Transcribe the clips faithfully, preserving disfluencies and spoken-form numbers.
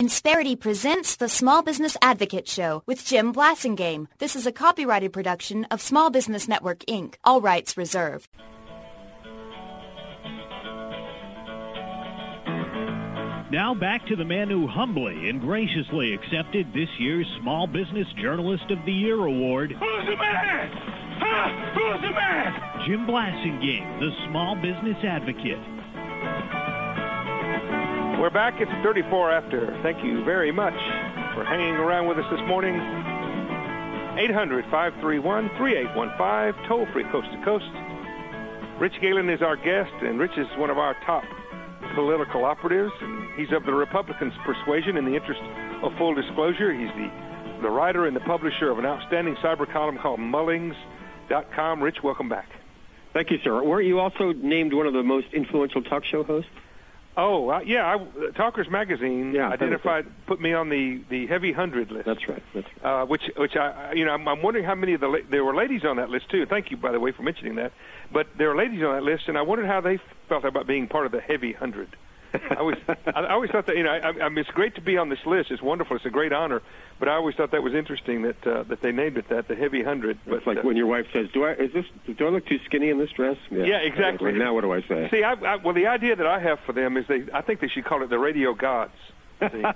Insperity presents the Small Business Advocate Show with Jim Blasingame. This is a copyrighted production of Small Business Network, Incorporated. All rights reserved. Now back to the man who humbly and graciously accepted this year's Small Business Journalist of the Year award. Who's the man? Huh? Who's the man? Jim Blasingame, the Small Business Advocate. We're back. It's thirty-four after. Thank you very much for hanging around with us this morning. eight hundred, five three one, three eight one five, toll free coast to coast. Rich Galen is our guest, and Rich is one of our top political operatives, and he's of the Republicans' persuasion. In the interest of full disclosure, he's the, the writer and the publisher of an outstanding cyber column called Mullings dot com. Rich, welcome back. Thank you, sir. Weren't you also named one of the most influential talk show hosts? Oh, uh, yeah. I, Talkers Magazine yeah, identified, put me on the, the heavy hundred list. That's right. That's right. Uh, which, which I, you know, I'm, I'm wondering how many of the la- there were ladies on that list too. Thank you, by the way, for mentioning that. But there were ladies on that list, and I wondered how they felt about being part of the heavy hundred. I always, I always thought that, you know, I, I mean, it's great to be on this list. It's wonderful. It's a great honor. But I always thought that was interesting that uh, that they named it that, the heavy hundred. But it's like uh, when your wife says, "Do I is this? Do I look too skinny in this dress?" Yeah, yeah exactly. Now what do I say? See, I, I, well, the idea that I have for them is they. I think they should call it the radio gods. Yeah,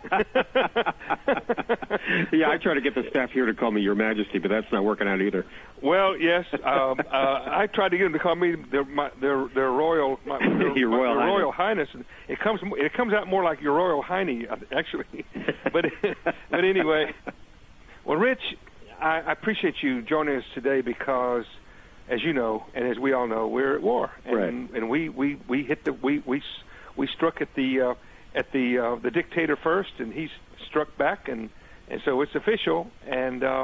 I try to get the staff here to call me Your Majesty, but that's not working out either. Well, yes, um, uh, I tried to get them to call me their my, their, their royal my, their, your royal, my, highness. royal highness. It comes it comes out more like Your Royal Hiney, actually. but but anyway, well, Rich, I, I appreciate you joining us today because, as you know, and as we all know, we're at war, and right. and we, we, we hit the we we we struck at the. Uh, at the uh, the dictator first, and he's struck back, and, and so it's official. And uh,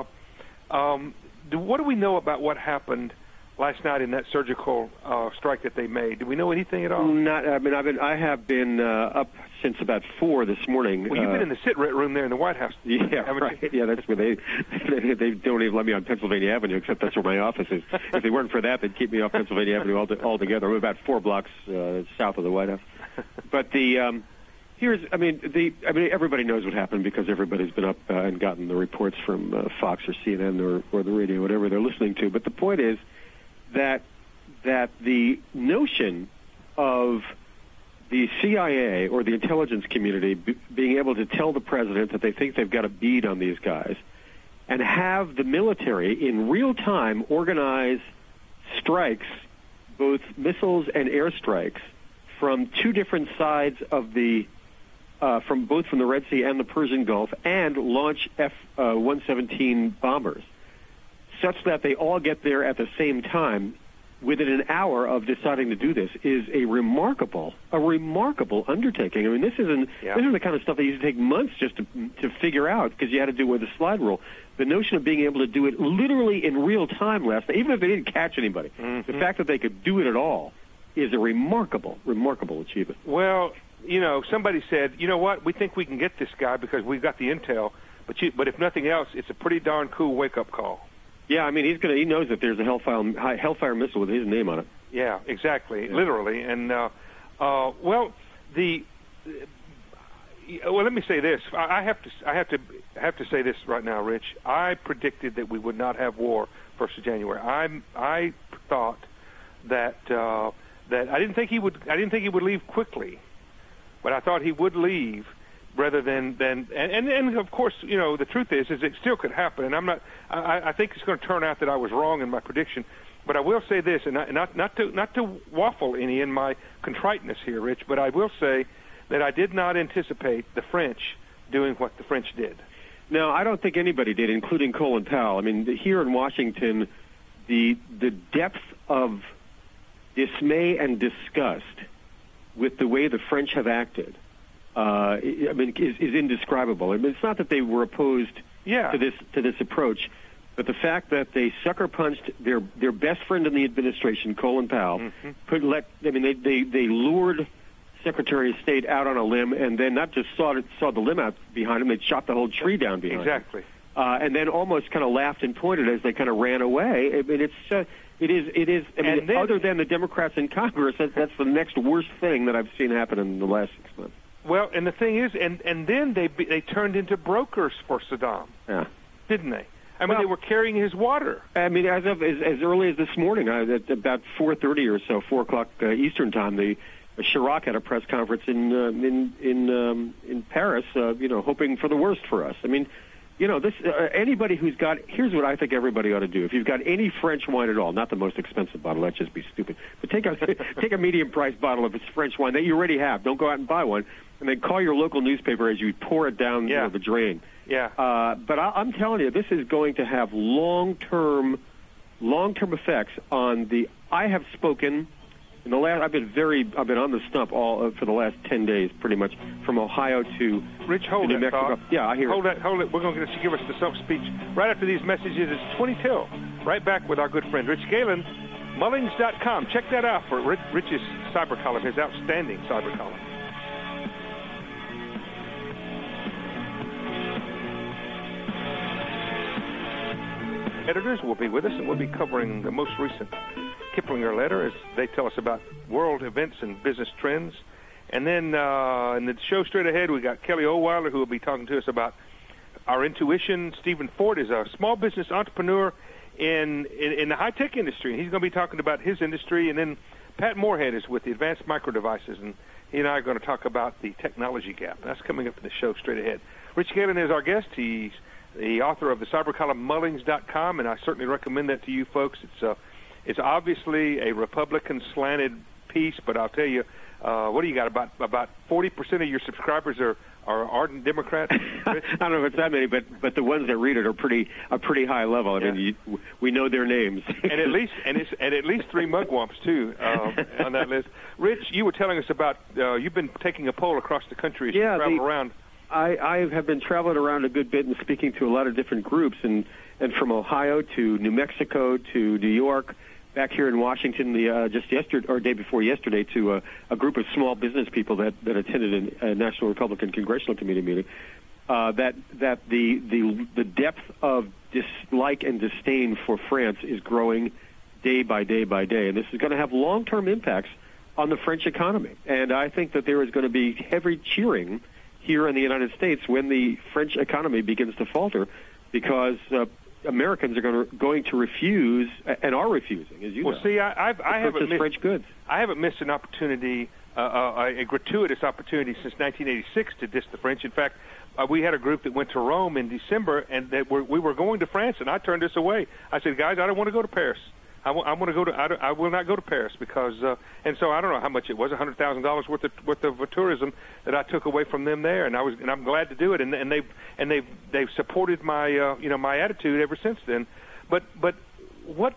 um, do, what do we know about what happened last night in that surgical uh, strike that they made? Do we know anything at all? Not. I mean, I've been. I have been uh, up since about four this morning. Well, you've uh, been in the sit-rep room there in the White House. Yeah, right. You? Yeah, that's where they, they they don't even let me on Pennsylvania Avenue, except that's where my office is. If they weren't for that, they'd keep me off Pennsylvania Avenue all altogether. We're about four blocks uh, south of the White House. But the. Um, Here's, I mean, the, I mean, everybody knows what happened because everybody's been up uh, and gotten the reports from uh, Fox or C N N or, or the radio, whatever they're listening to. But the point is that that the notion of the C I A or the intelligence community b- being able to tell the president that they think they've got a bead on these guys and have the military in real time organize strikes, both missiles and airstrikes, from two different sides of the Uh, from both from the Red Sea and the Persian Gulf, and launch F one seventeen bombers, such that they all get there at the same time within an hour of deciding to do this, is a remarkable, a remarkable undertaking. I mean, this isn't yeah. this is the kind of stuff that used to take months just to to figure out because you had to do it with a slide rule. The notion of being able to do it literally in real time last night, even if they didn't catch anybody, mm-hmm. the fact that they could do it at all is a remarkable, remarkable achievement. Well. You know, somebody said, you know what, we think we can get this guy because we've got the intel, but you, but if nothing else, it's a pretty darn cool wake-up call. Yeah, I mean, he's gonna he knows that there's a Hellfire, Hellfire missile with his name on it. Yeah, exactly, yeah. literally. And, uh, uh, well, the, uh, well, let me say this. I, I have to I have to, I have to say this right now, Rich. I predicted that we would not have war first of January. I, I thought that, uh, that I didn't think he would, I didn't think he would leave quickly. But I thought he would leave rather than, than and, and, and, of course, you know, the truth is, is it still could happen. And I'm not, I, I think it's going to turn out that I was wrong in my prediction. But I will say this, and not, not, not, to, not to waffle any in my contriteness here, Rich, but I will say that I did not anticipate the French doing what the French did. No, I don't think anybody did, including Colin Powell. I mean, the, here in Washington, the the depth of dismay and disgust with the way the French have acted, uh, I mean, is, is indescribable. I mean, it's not that they were opposed yeah. to this to this approach, but the fact that they sucker punched their their best friend in the administration, Colin Powell, mm-hmm. put let I mean, they, they they lured Secretary of State out on a limb, and then not just saw it, saw the limb out behind him, they shot the whole tree down behind exactly. him. Uh, and then almost kind of laughed and pointed as they kind of ran away. I mean, it's uh, it is it is. I mean, then, other than the Democrats in Congress, that, that's the next worst thing that I've seen happen in the last six months. Well, and the thing is, and, and then they they turned into brokers for Saddam, Yeah. didn't they? I mean, Well, they were carrying his water. I mean, as of as, as early as this morning, uh, at about four thirty or so, four o'clock uh, Eastern time, the uh, Chirac had a press conference in uh, in in um, in Paris, uh, you know, hoping for the worst for us. I mean, you know, this uh, anybody who's got here's what I think everybody ought to do. If you've got any French wine at all, not the most expensive bottle, that'd just be stupid. But take a take a medium priced bottle of it's French wine that you already have. Don't go out and buy one, and then call your local newspaper as you pour it down Yeah. you know, the drain. Yeah. Uh, but I, I'm telling you, this is going to have long-term, long-term effects on the. I have spoken in the last. I've been very. I've been on the stump all uh, for the last ten days, pretty much, from Ohio to Rich, hold to New that Mexico. thought. Yeah, I hear. Hold it. that, hold it. We're going to give us the stump speech right after these messages. It's twenty till. Right back with our good friend Rich Galen, Mullings dot com. Check that out for Rich, Rich's cyber column, his outstanding cyber column. Editors will be with us, and we'll be covering the most recent Kiplinger letter as they tell us about world events and business trends. And then uh, in the show straight ahead, we got Kelly Oweiler, who will be talking to us about our intuition. Stephen Ford is a small business entrepreneur in in, in the high-tech industry, and he's going to be talking about his industry. And then Pat Moorhead is with the Advanced Micro Devices, and he and I are going to talk about the technology gap. That's coming up in the show straight ahead. Rich Galen is our guest. He's the author of the cyber column Mullings dot com, and I certainly recommend that to you folks. It's uh, it's obviously a Republican slanted piece, but I'll tell you, uh, what do you got? About about forty percent of your subscribers are, are ardent Democrats. I don't know if it's that many, but but the ones that read it are pretty a pretty high level. I Yeah. mean, you, we know their names, and at least and it's and at least three mugwumps too um, on that list. Rich, you were telling us about uh, you've been taking a poll across the country as Yeah, you travel the- around. I, I have been traveling around a good bit and speaking to a lot of different groups, and, and from Ohio to New Mexico to New York, back here in Washington, the uh, just yesterday or day before yesterday, to a, a group of small business people that, that attended a, a National Republican Congressional Committee meeting. Uh, that that the, the the depth of dislike and disdain for France is growing day by day by day, and this is going to have long-term impacts on the French economy. And I think that there is going to be heavy cheering here in the United States when the French economy begins to falter, because uh, Americans are going to, going to refuse and are refusing, as you well, know. see, I, I've, I to haven't purchase missed French goods. I haven't missed an opportunity, uh, uh, a gratuitous opportunity since nineteen eighty-six to diss the French. In fact, uh, we had a group that went to Rome in December, and they were, we were going to France, and I turned this away. I said, guys, I don't want to go to Paris. I, w- I want to go to. I, don't, I will not go to Paris because, uh, and so I don't know how much it was, a hundred thousand dollars worth of worth of uh, tourism that I took away from them there, and I was, and I'm glad to do it, and, and they've and they've they've supported my, uh, you know, my attitude ever since then. But but what?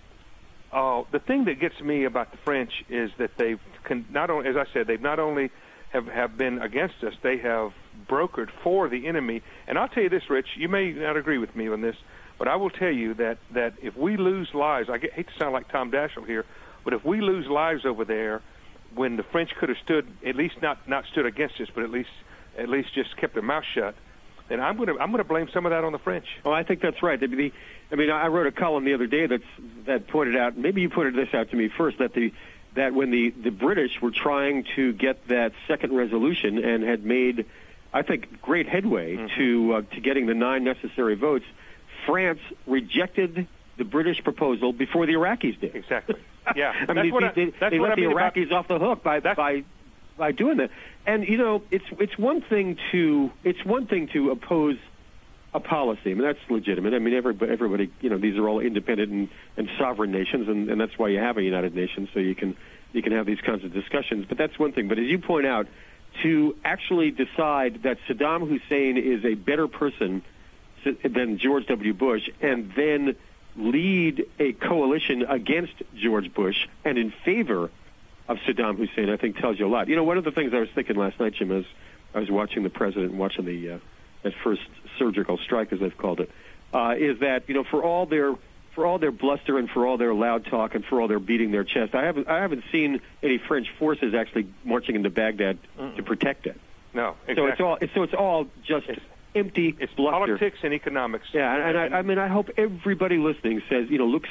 Uh, the thing that gets me about the French is that they've con- not only, as I said, they've not only have have been against us, they have brokered for the enemy. And I'll tell you this, Rich, you may not agree with me on this, but I will tell you that, that if we lose lives, I get, hate to sound like Tom Daschle here, but if we lose lives over there, when the French could have stood, at least not, not stood against us, but at least at least just kept their mouth shut, then I'm going to I'm going to blame some of that on the French. Well, I think that's right. I mean, the, I mean, I wrote a column the other day that's that pointed out. Maybe you pointed this out to me first, that the that when the, the British were trying to get that second resolution and had made, I think, great headway mm-hmm. to uh, to getting the nine necessary votes, France rejected the British proposal before the Iraqis did. Exactly. Yeah. I mean, that's they, I, they, that's they what let I mean the Iraqis about, off the hook by by by doing that. And you know, it's it's one thing to it's one thing to oppose a policy. I mean, that's legitimate. I mean, everybody, everybody you know, these are all independent and, and sovereign nations, and, and that's why you have a United Nations, so you can you can have these kinds of discussions. But that's one thing. But as you point out, to actually decide that Saddam Hussein is a better person than George W. Bush, and then lead a coalition against George Bush and in favor of Saddam Hussein, I think tells you a lot. You know, one of the things I was thinking last night, Jim, as I was watching the president and watching the uh, that first surgical strike, as they've called it, uh, is that, you know, for all their for all their bluster and for all their loud talk and for all their beating their chest, I haven't I haven't seen any French forces actually marching into Baghdad Mm-mm. to protect it. No, exactly. So it's all so it's all just it's, empty it's bluster. Politics and economics. Yeah, and, and I, I mean, I hope everybody listening says, you know, looks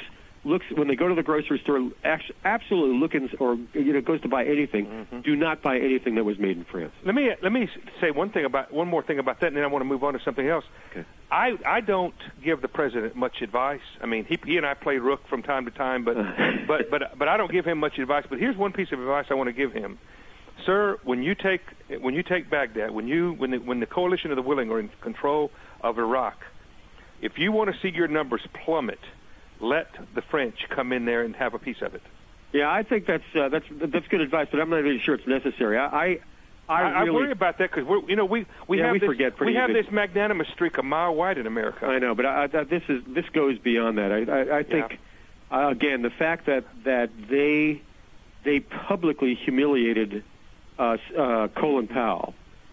looks when they go to the grocery store, absolutely looking or you know goes to buy anything, mm-hmm. do not buy anything that was made in France. Let me let me say one thing about one more thing about that, and then I want to move on to something else. Okay. I I don't give the president much advice. I mean, he he and I play rook from time to time, but but but but I don't give him much advice. But here's one piece of advice I want to give him. Sir, when you take when you take Baghdad, when you when the, when the coalition of the willing are in control of Iraq, if you want to see your numbers plummet, let the French come in there and have a piece of it. Yeah, I think that's uh, that's that's good advice, but I'm not really sure it's necessary. I I, I, I, really, I worry about that because we're you know we we yeah, have we this forget we have easy. this magnanimous streak a mile wide in America. I know, but I, I, this is this goes beyond that. I I, I think yeah. uh, again the fact that that they they publicly humiliated uh, uh, Colin Powell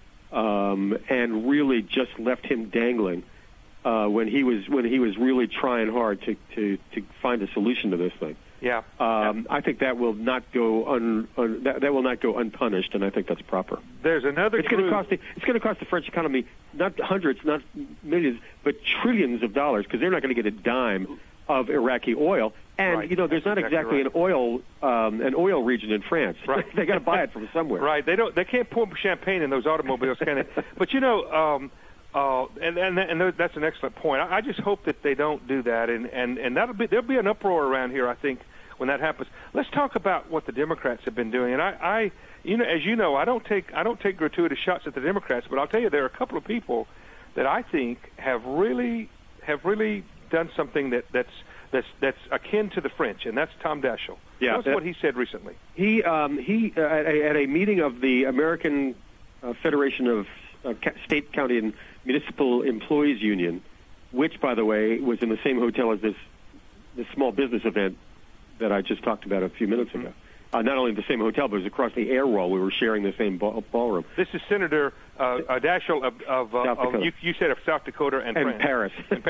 um, and really just left him dangling. Uh, when he was when he was really trying hard to, to, to find a solution to this thing, yeah, um, yeah. I think that will not go un, un that, that will not go unpunished, and I think that's proper. There's another. It's going to cost the it's going to cost the French economy not hundreds, not millions, but trillions of dollars because they're not going to get a dime of Iraqi oil. And right. you know, there's that's not exactly, exactly right. an oil um, an oil region in France. Right, they got to buy it from somewhere. Right, they don't they can't pour champagne in those automobiles, can they? But you know. Um, Uh, and, and and that's an excellent point. I, I just hope that they don't do that, and, and, and that'll be there'll be an uproar around here, I think, when that happens. Let's talk about what the Democrats have been doing. And I, I you know, as you know, I don't take I don't take gratuitous shots at the Democrats, but I'll tell you there are a couple of people that I think have really have really done something that, that's that's that's akin to the French, and that's Tom Daschle. Yeah, that's what he said recently. He um, he uh, at, a, at a meeting of the American uh, Federation of uh, State, County, and Municipal Employees Union, which, by the way, was in the same hotel as this this small business event that I just talked about a few minutes ago. Mm-hmm. Uh, not only the same hotel, but it was across the air wall. We were sharing the same ball, ballroom. This is Senator uh, uh, Daschle of, of, uh, of you, you said of South Dakota and, and France. Paris. And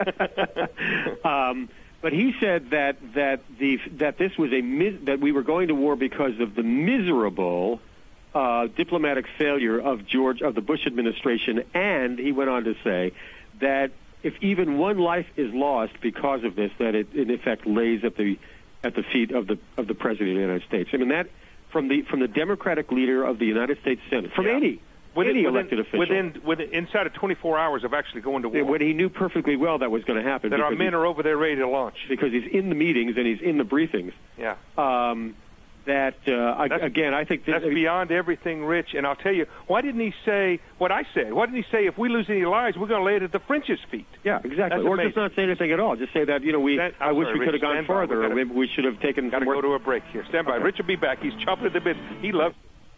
Paris. um, but he said that that the that this was a mis- that we were going to war because of the miserable Uh, diplomatic failure of George of the Bush administration, and he went on to say that if even one life is lost because of this, that it in effect lays at the at the feet of the of the President of the United States. I mean that from the from the Democratic leader of the United States Senate, from yeah. any within, any within, elected official, within, within inside of twenty-four hours of actually going to war, when he knew perfectly well that was going to happen, that our men are over there ready to launch because he's in the meetings and he's in the briefings. Yeah. Um, That uh, that's, again, I think that's beyond everything, Rich. And I'll tell you, why didn't he say what I said? Why didn't he say if we lose any lives, we're going to lay it at the French's feet? Yeah, exactly. That's or amazing. just not say anything at all. Just say that you know we. That, I wish sorry, we could have gone farther. Gotta, or maybe we should have taken. Got to go to a break here. Stand by. Okay. Rich will be back. He's chopping at the bit. He loves.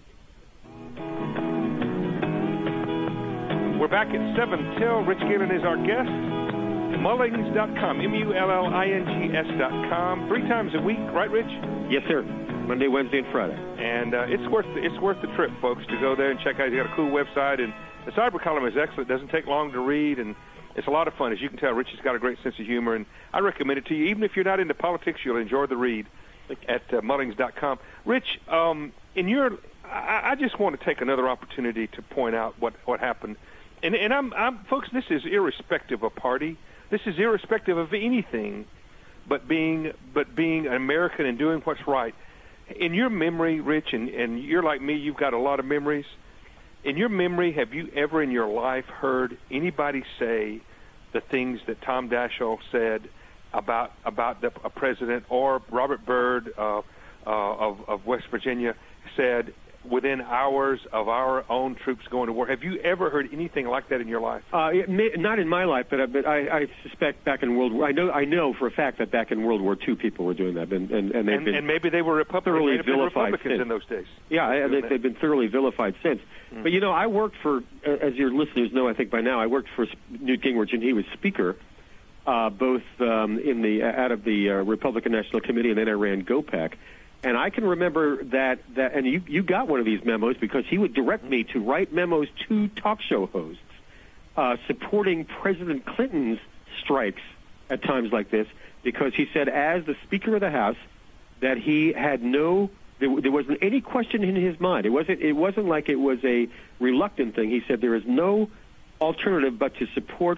We're back at seven till. Rich Galen is our guest. Mullings dot com. M U L L I N G S dot com. Three times a week, right, Rich? Yes, sir. Monday, Wednesday, and Friday. And uh, it's worth it's worth the trip, folks, to go there and check out. He's got a cool website, and the cyber column is excellent. It doesn't take long to read, and it's a lot of fun. As you can tell, Rich has got a great sense of humor, and I recommend it to you. Even if you're not into politics, you'll enjoy the read at uh, Mullings dot com. Rich, um, in your, I, I just want to take another opportunity to point out what, what happened. And, and I'm, I'm, folks, this is irrespective of party. This is irrespective of anything but being but being an American and doing what's right. In your memory, Rich, and, and you're like me, you've got a lot of memories. In your memory, have you ever in your life heard anybody say the things that Tom Daschle said about about the, a president, or Robert Byrd uh, uh, of, of West Virginia said within hours of our own troops going to war? Have you ever heard anything like that in your life? Uh, it may, not in my life, but, uh, but I, I suspect back in World War, I know I know for a fact that back in World War Two people were doing that, and and, and, they've and, been and maybe they were Republicans, thoroughly been vilified Republicans since. in those days. Yeah, they, they've been thoroughly vilified since. Mm. But you know, I worked for, as your listeners know, I think by now, I worked for Newt Gingrich, and he was Speaker, uh, both um, in the out of the uh, Republican National Committee, and then I ran GOPAC. And I can remember that, that and you, you got one of these memos because he would direct me to write memos to talk show hosts uh, supporting President Clinton's strikes at times like this, because he said, as the Speaker of the House, that he had no, there, there wasn't any question in his mind. It wasn't, it wasn't like it was a reluctant thing. He said there is no alternative but to support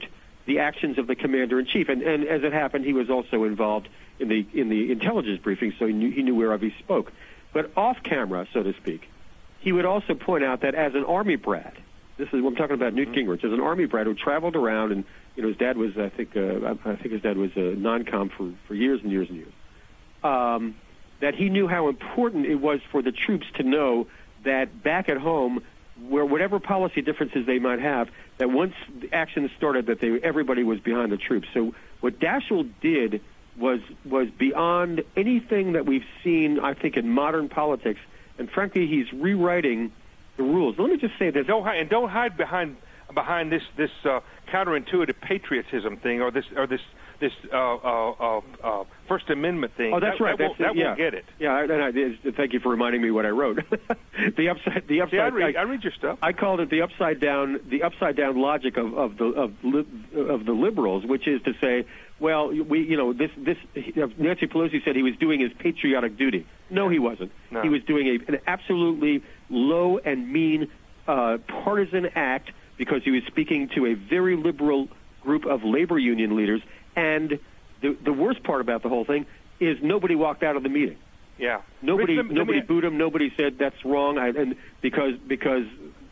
the actions of the commander-in-chief. And, and as it happened, he was also involved in the in the intelligence briefing, so he knew, he knew whereof he spoke. But off camera, so to speak, he would also point out that as an Army brat, this is what I'm talking about, Newt Gingrich, as an Army brat who traveled around, and you know his dad was, I think, uh, I think his dad was a non-com for, for years and years and years. Um, that he knew how important it was for the troops to know that back at home, where whatever policy differences they might have, that once the action started, that they everybody was behind the troops. So what Daschle did was was beyond anything that we've seen, I think, in modern politics. And frankly, he's rewriting the rules. Let me just say this: don't hide, and don't hide behind behind this this uh, counterintuitive patriotism thing, or this or this this uh, uh, uh, First Amendment thing. Oh, that's that, right. That, that's, won't, that yeah. won't get it. Yeah, and I, I, thank you for reminding me what I wrote. the upside, the upside. See, I read, I, I read your stuff. I called it the upside down, the upside down logic of, of the of, li, of the liberals, which is to say, well, we, you know, this this Nancy Pelosi said he was doing his patriotic duty. No, he wasn't. No. He was doing a, an absolutely low and mean uh, partisan act because he was speaking to a very liberal group of labor union leaders. And the the worst part about the whole thing is nobody walked out of the meeting. Yeah, Nobody, Rich, let, nobody let me, booed him. Nobody said that's wrong. I, and because because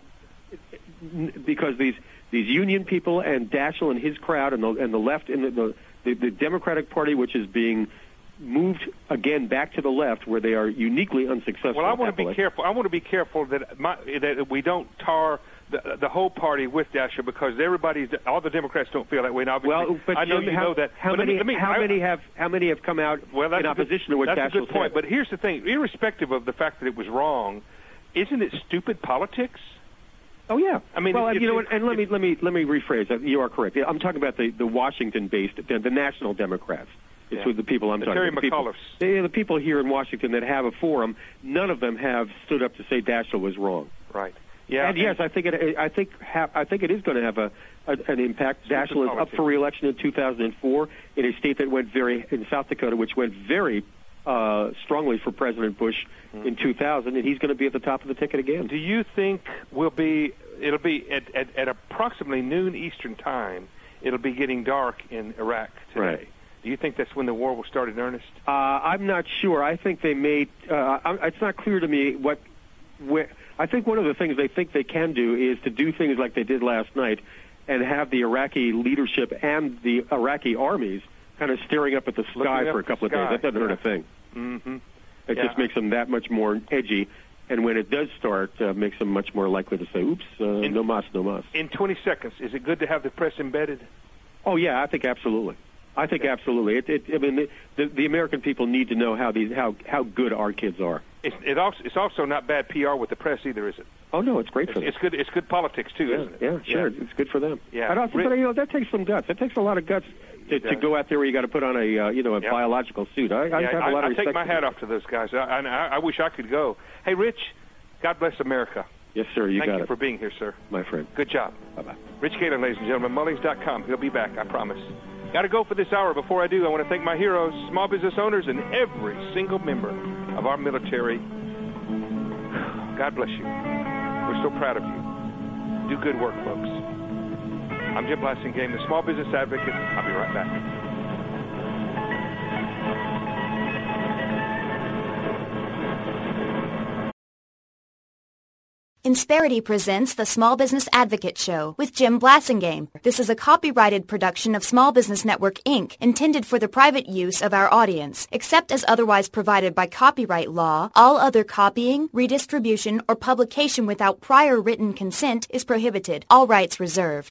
because these these union people and Daschle and his crowd and the and the left and the the, the, the Democratic Party, which is being moved again back to the left, where they are uniquely unsuccessful. Well, I want to be happily. careful. I want to be careful that my, that we don't tar the, the whole party with Daschle, because everybody's all the Democrats don't feel that way. And obviously, Well, but I know Jim, you how, know that. How but many? let me, let me, how I, many have? How many have come out well, that's in a good, opposition to what that's Daschle a good point. said? But here's the thing: irrespective of the fact that it was wrong, isn't it stupid politics? Oh yeah, I mean, well, if, you know, if, what, and let me let me let me rephrase that. You are correct. I'm talking about the the Washington-based, the, the national Democrats. It's Yeah. with the people I'm The talking Terry about. The people, McAuliffes. they, the people here in Washington that have a forum, none of them have stood up to say Daschle was wrong. Right. Yeah. And yes, I think it. I think. Ha, I think it is going to have a, a an impact. Stupid Daschle is up politics. for re-election in two thousand four in a state that went very in South Dakota, which went very uh, strongly for President Bush mm. in two thousand, and he's going to be at the top of the ticket again. Do you think we'll be? It'll be at, at, at approximately noon Eastern time. It'll be getting dark in Iraq today. Right. Do you think that's when the war will start in earnest? Uh, I'm not sure. I think they may. Uh, I, it's not clear to me what. Where, I think one of the things they think they can do is to do things like they did last night, and have the Iraqi leadership and the Iraqi armies kind of staring up at the sky for a couple of days. That doesn't yeah. hurt a thing. Mm-hmm. It Yeah. just makes them that much more edgy. And when it does start, uh, makes them much more likely to say, "Oops, uh, In- no mas, no mas." In twenty seconds, is it good to have the press embedded? Oh yeah, I think absolutely. I think absolutely. It, it, I mean, the, the, the American people need to know how these how how good our kids are. It's, it also, it's also not bad P R with the press either, is it? Oh no, it's great for It's, them. it's good. It's good politics too, Yeah, isn't it? yeah, sure. It's good for them. Yeah. And also, Rick- but you know, that takes some guts. It takes a lot of guts to, to does. go out there where you got to put on a uh, you know a Yeah. biological suit. I, I Yeah, have a lot I, of I respect. take my for hat them. off to those guys. I, I, I wish I could go. Hey, Rich, God bless America. Yes, sir. You Thank got you it, for being here, sir. my friend. Good job. Bye bye. Rich Galen, ladies and gentlemen, Mullings dot com. He'll be back, I promise. Got to go for this hour. Before I do, I want to thank my heroes, small business owners, and every single member of our military. God bless you. We're so proud of you. Do good work, folks. I'm Jim Blasingame, the Small Business Advocate. I'll be right back. Insperity presents the Small Business Advocate Show with Jim Blasingame. This is a copyrighted production of Small Business Network, Incorporated, intended for the private use of our audience. Except as otherwise provided by copyright law, all other copying, redistribution, or publication without prior written consent is prohibited. All rights reserved.